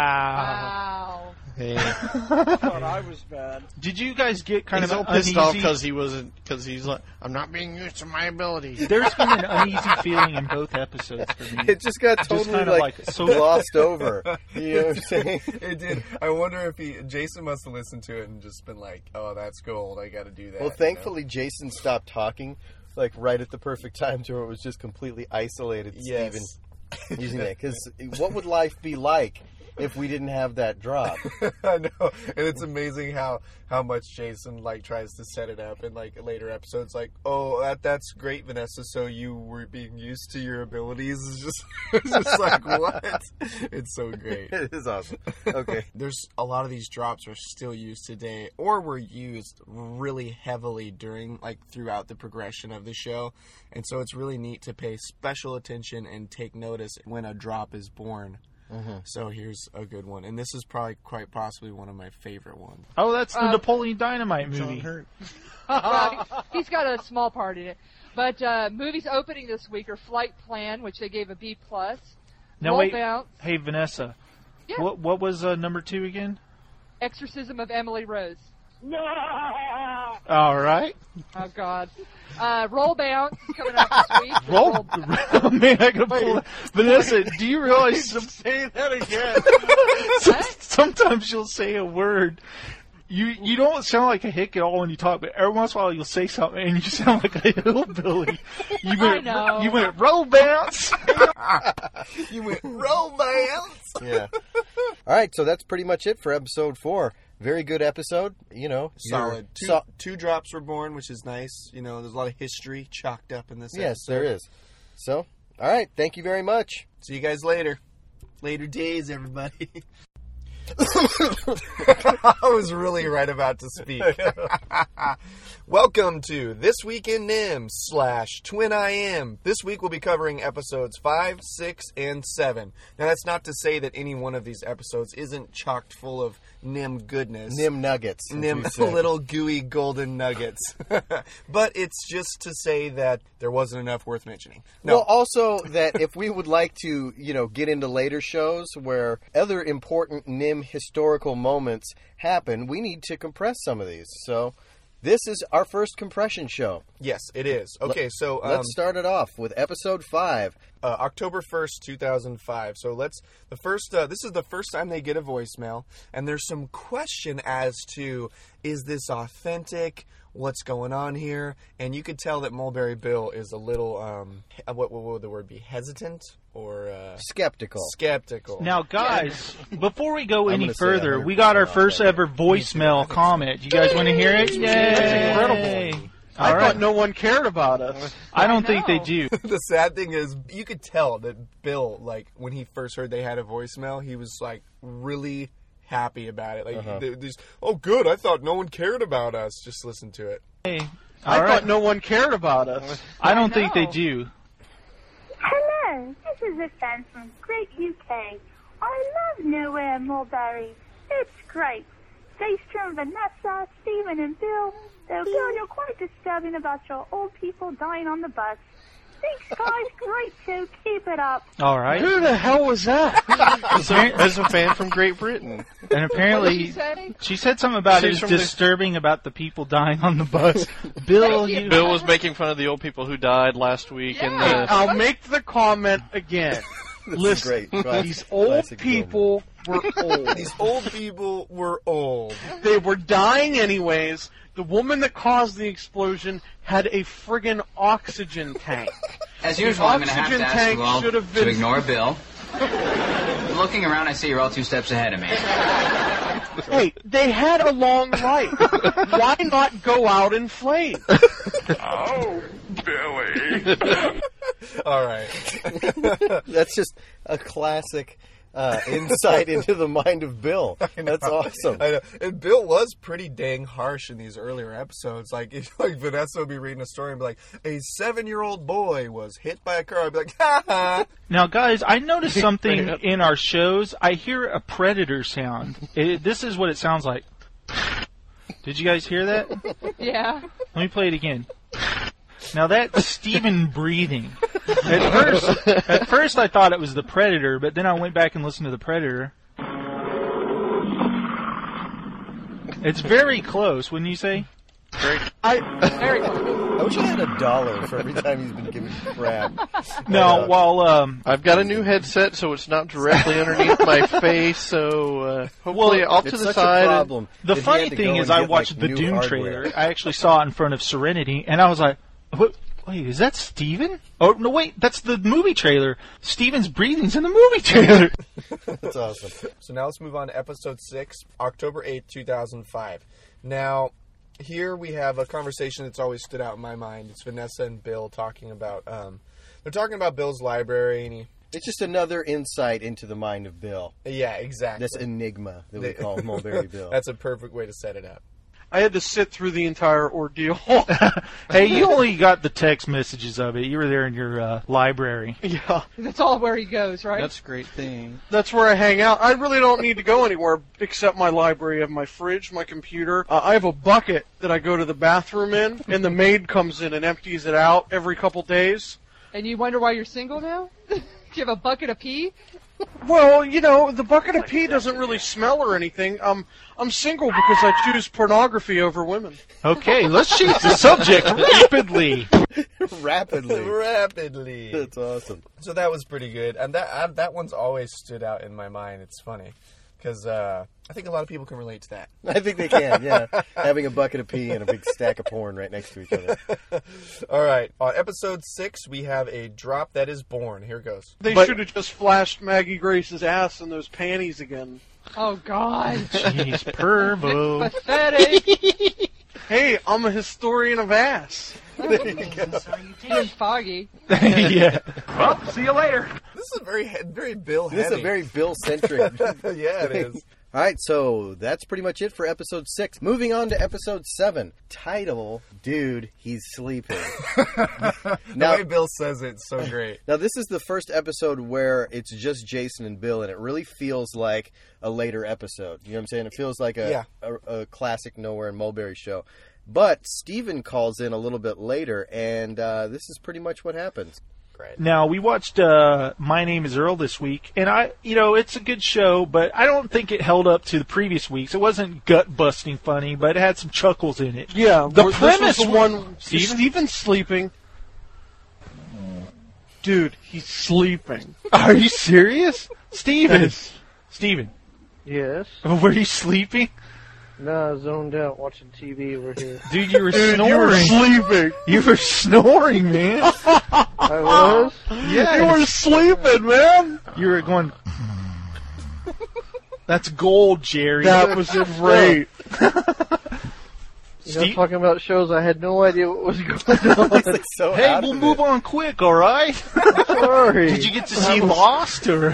[SPEAKER 5] Wow.
[SPEAKER 4] Hey.
[SPEAKER 6] I thought I was bad.
[SPEAKER 2] Did you guys get kind
[SPEAKER 4] He's
[SPEAKER 2] of
[SPEAKER 4] all pissed off because he's like, I'm not being used to my abilities.
[SPEAKER 2] There's been an uneasy feeling in both episodes for me.
[SPEAKER 1] It just got totally glossed over. You know what I'm saying?
[SPEAKER 10] It did. I wonder if Jason must have listened to it and just been like, oh, that's gold. I got to do that.
[SPEAKER 1] Well, thankfully, Jason stopped talking, like, right at the perfect time to where it was just completely isolated Steven using that. Because what would life be like if we didn't have that drop?
[SPEAKER 10] I know, and it's amazing how much Jason like tries to set it up in like later episodes. Like, oh, that's great, Vanessa. So you were being used to your abilities. It's just like what? It's so great.
[SPEAKER 1] It is awesome. Okay,
[SPEAKER 10] there's a lot of these drops are still used today, or were used really heavily throughout the progression of the show, and so it's really neat to pay special attention and take notice when a drop is born. Mm-hmm. So here's a good one, and this is probably quite possibly one of my favorite ones.
[SPEAKER 2] Oh, that's the Napoleon Dynamite movie.
[SPEAKER 5] He's got a small part in it. But movies opening this week are Flight Plan, which they gave a B+.
[SPEAKER 2] Now
[SPEAKER 5] Roll
[SPEAKER 2] wait,
[SPEAKER 5] Bounce.
[SPEAKER 2] Hey Vanessa,
[SPEAKER 5] Yeah.
[SPEAKER 2] What was number 2 again?
[SPEAKER 5] Exorcism of Emily Rose.
[SPEAKER 7] No!
[SPEAKER 2] All right.
[SPEAKER 5] Oh God. Roll Bounce is coming out this week.
[SPEAKER 2] Roll. Man, I can pull. Vanessa, do you realize?
[SPEAKER 6] Say that again.
[SPEAKER 2] Sometimes she'll say a word. You don't sound like a hick at all when you talk, but every once in a while you'll say something and you sound like a hillbilly. You went roll bounce.
[SPEAKER 10] You went roll bounce.
[SPEAKER 1] Yeah. All right, so that's pretty much it for episode 4. Very good episode,
[SPEAKER 10] Solid. Two drops were born, which is nice. There's a lot of history chalked up in this episode.
[SPEAKER 1] Yes, there is. So, all right, thank you very much.
[SPEAKER 10] See you guys later. Later days, everybody. I was really right about to speak. Welcome to This Week in NIM / Twin IM. This week we'll be covering episodes 5, 6, and 7. Now that's not to say that any one of these episodes isn't chocked full of NIM goodness.
[SPEAKER 1] NIM nuggets.
[SPEAKER 10] NIM little gooey golden nuggets. But it's just to say that there wasn't enough worth mentioning. No.
[SPEAKER 1] Well, also that if we would like to, get into later shows where other important NIM historical moments happen, we need to compress some of these. So this is our first compression show.
[SPEAKER 10] Yes, it is. Okay, so
[SPEAKER 1] let's start it off with episode 5.
[SPEAKER 10] October 1st, 2005. So this is the first time they get a voicemail, and there's some question as to, is this authentic? What's going on here? And you could tell that Mulberry Bill is a little, what would the word be? Hesitant? Or
[SPEAKER 1] skeptical.
[SPEAKER 10] Skeptical.
[SPEAKER 2] Now, guys, before we go any further, we got our first ever voicemail comment. You guys want to hear it? Yay!
[SPEAKER 6] That's incredible. I thought no one cared about us.
[SPEAKER 2] I don't think they do.
[SPEAKER 10] The sad thing is, you could tell that Bill, when he first heard they had a voicemail, he was, really happy about it. Oh, good, I thought no one cared about us. Just listen to it.
[SPEAKER 2] Hey,
[SPEAKER 6] I thought no one cared about us.
[SPEAKER 2] I don't think they do.
[SPEAKER 11] Hello, this is a fan from Great UK. I love Nowhere Mulberry. It's great. Daystrom, Vanessa, Stephen, and Bill. Though, Bill, you're quite disturbing about your old people dying on the bus. Thanks, guys. Great show. Keep it up.
[SPEAKER 2] All right.
[SPEAKER 6] Who the hell was that?
[SPEAKER 4] As a fan from Great Britain.
[SPEAKER 2] And apparently, she said something about it was
[SPEAKER 4] She's
[SPEAKER 2] disturbing about the people dying on the bus. Bill,
[SPEAKER 12] Bill was making fun of the old people who died last week.
[SPEAKER 6] Yeah. And I'll make the comment again. Listen,
[SPEAKER 1] great.
[SPEAKER 6] These old people were old.
[SPEAKER 10] These old people were old.
[SPEAKER 6] They were dying anyways. The woman that caused the explosion had a friggin' oxygen tank.
[SPEAKER 13] As usual, I'm going to have to ask you all to ignore Bill. Looking around, I see you're all 2 steps ahead of me.
[SPEAKER 6] Hey, they had a long life. Why not go out in flames?
[SPEAKER 10] Oh, Billy. All right.
[SPEAKER 1] That's just a classic insight into the mind of Bill. That's awesome.
[SPEAKER 10] I know. And Bill was pretty dang harsh in these earlier episodes. Like Vanessa would be reading a story and be like, a 7-year-old boy was hit by a car. I'd be like, ha ha.
[SPEAKER 2] Now, guys, I noticed something in our shows. I hear a predator sound. This is what it sounds like. Did you guys hear that?
[SPEAKER 5] Yeah.
[SPEAKER 2] Let me play it again. Now that's Steven breathing. At first I thought it was the Predator, but then I went back and listened to the Predator. It's very close, wouldn't you say?
[SPEAKER 5] Very close.
[SPEAKER 1] I wish I had $1 for every time he's been giving crap.
[SPEAKER 2] No,
[SPEAKER 4] I've got a new headset, so it's not directly underneath my face. So hopefully, off to the side.
[SPEAKER 1] Problem.
[SPEAKER 2] The funny thing is, I watched the Doom trailer. I actually saw it in front of Serenity, and I was like, wait, is that Steven? Oh, no, wait, that's the movie trailer. Steven's breathing's in the movie trailer.
[SPEAKER 1] That's awesome.
[SPEAKER 10] So now let's move on to episode 6, October 8th, 2005. Now, here we have a conversation that's always stood out in my mind. It's Vanessa and Bill talking about, they're talking about Bill's library, and
[SPEAKER 1] it's just another insight into the mind of Bill.
[SPEAKER 10] Yeah, exactly.
[SPEAKER 1] This enigma that we call Mulberry Bill.
[SPEAKER 10] That's a perfect way to set it up.
[SPEAKER 6] I had to sit through the entire ordeal.
[SPEAKER 2] Hey, you only got the text messages of it. You were there in your library.
[SPEAKER 6] Yeah.
[SPEAKER 5] That's all where he goes, right?
[SPEAKER 4] That's a great thing.
[SPEAKER 6] That's where I hang out. I really don't need to go anywhere except my library. I have my fridge, my computer. I have a bucket that I go to the bathroom in, and the maid comes in and empties it out every couple days.
[SPEAKER 5] And you wonder why you're single now? Do you have a bucket of pee?
[SPEAKER 6] Well, the bucket of pee doesn't really smell or anything. I'm single because I choose pornography over women.
[SPEAKER 2] Okay, let's change the subject rapidly.
[SPEAKER 10] Rapidly.
[SPEAKER 1] That's awesome.
[SPEAKER 10] So that was pretty good, and that one's always stood out in my mind. It's funny because I think a lot of people can relate to that.
[SPEAKER 1] I think they can. Yeah, having a bucket of pee and a big stack of porn right next to each other.
[SPEAKER 10] All right, on episode 6, we have a drop that is born. Here goes.
[SPEAKER 6] They should have just flashed Maggie Grace's ass in those panties again.
[SPEAKER 5] Oh, God.
[SPEAKER 2] Jeez, pervo.
[SPEAKER 5] Pathetic.
[SPEAKER 6] Hey, I'm a historian of ass.
[SPEAKER 5] Even Foggy.
[SPEAKER 2] Yeah.
[SPEAKER 14] Well, see you later.
[SPEAKER 10] This is very Bill heavy.
[SPEAKER 1] This is a very Bill-centric.
[SPEAKER 10] Yeah, it is.
[SPEAKER 1] All right, so that's pretty much it for episode 6. Moving on to episode 7. Title, Dude, He's Sleeping.
[SPEAKER 10] The way Bill says it's so great.
[SPEAKER 1] Now, this is the first episode where it's just Jason and Bill, and it really feels like a later episode. You know what I'm saying? It feels like a classic Nowhere in Mulberry show. But Steven calls in a little bit later, and this is pretty much what happens.
[SPEAKER 2] Now, we watched My Name is Earl this week, and it's a good show, but I don't think it held up to the previous weeks. It wasn't gut-busting funny, but it had some chuckles in it.
[SPEAKER 6] Yeah,
[SPEAKER 2] the premise
[SPEAKER 6] was the one, Steven's sleeping. Dude, he's sleeping.
[SPEAKER 2] Are you serious? Steven!
[SPEAKER 6] Yes?
[SPEAKER 2] Were you sleeping?
[SPEAKER 6] No, I zoned out watching TV over here.
[SPEAKER 2] Dude, you were snoring.
[SPEAKER 6] You were sleeping.
[SPEAKER 2] You were snoring, man.
[SPEAKER 6] I was?
[SPEAKER 2] Yeah.
[SPEAKER 6] You were sleeping, man.
[SPEAKER 2] You were going... That's gold, Jerry.
[SPEAKER 6] That was great. Talking about shows, I had no idea what was going on.
[SPEAKER 2] Hey, we'll move on quick, all right?
[SPEAKER 6] Sorry.
[SPEAKER 2] Did you get to see Lost? Or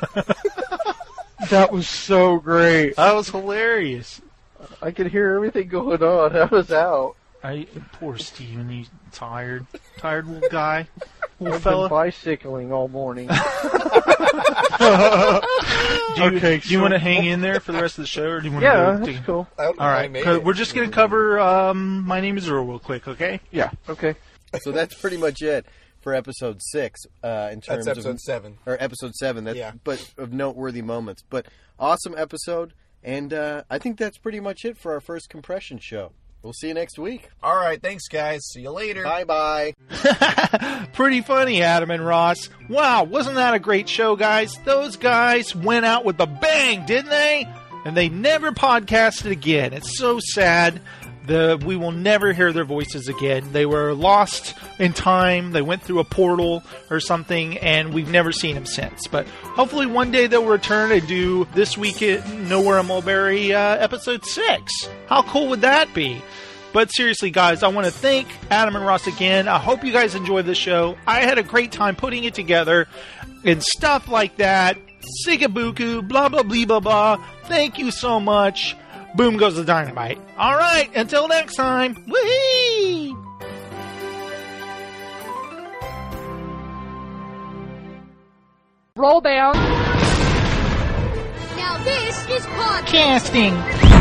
[SPEAKER 6] That was so great.
[SPEAKER 2] That was hilarious.
[SPEAKER 6] I could hear everything going on. I was out.
[SPEAKER 2] Poor Steven, he's tired. Tired little guy. Little
[SPEAKER 6] I've
[SPEAKER 2] fella.
[SPEAKER 6] been bicycling all morning.
[SPEAKER 2] Do you want to hang in there for the rest of the show, or do you want to
[SPEAKER 6] that's cool.
[SPEAKER 2] All right, we're just going to cover My Name is Earl real quick, okay?
[SPEAKER 6] Yeah, okay.
[SPEAKER 1] So that's pretty much it for episode 6. In terms
[SPEAKER 10] That's episode
[SPEAKER 1] of,
[SPEAKER 10] 7.
[SPEAKER 1] Or episode 7, but of noteworthy moments. But awesome episode, and I think that's pretty much it for our first compression show. We'll see you next week.
[SPEAKER 10] All right, thanks, guys. See you later.
[SPEAKER 1] Bye-bye.
[SPEAKER 2] Pretty funny, Adam and Ross. Wow, wasn't that a great show, guys? Those guys went out with a bang, didn't they? And they never podcasted again. It's so sad. We will never hear their voices again. They were lost in time. They went through a portal or something, and we've never seen them since. But hopefully one day they'll return and do This Week at Nowhere in Mulberry episode 6. How cool would that be? But seriously, guys, I want to thank Adam and Ross again. I hope you guys enjoyed the show. I had a great time putting it together and stuff like that. Sigabuku, blah, blah, blah, blah, blah. Thank you so much. Boom goes the dynamite. All right, until next time. Whee!
[SPEAKER 5] Roll down.
[SPEAKER 8] Now this is podcasting.
[SPEAKER 2] Casting.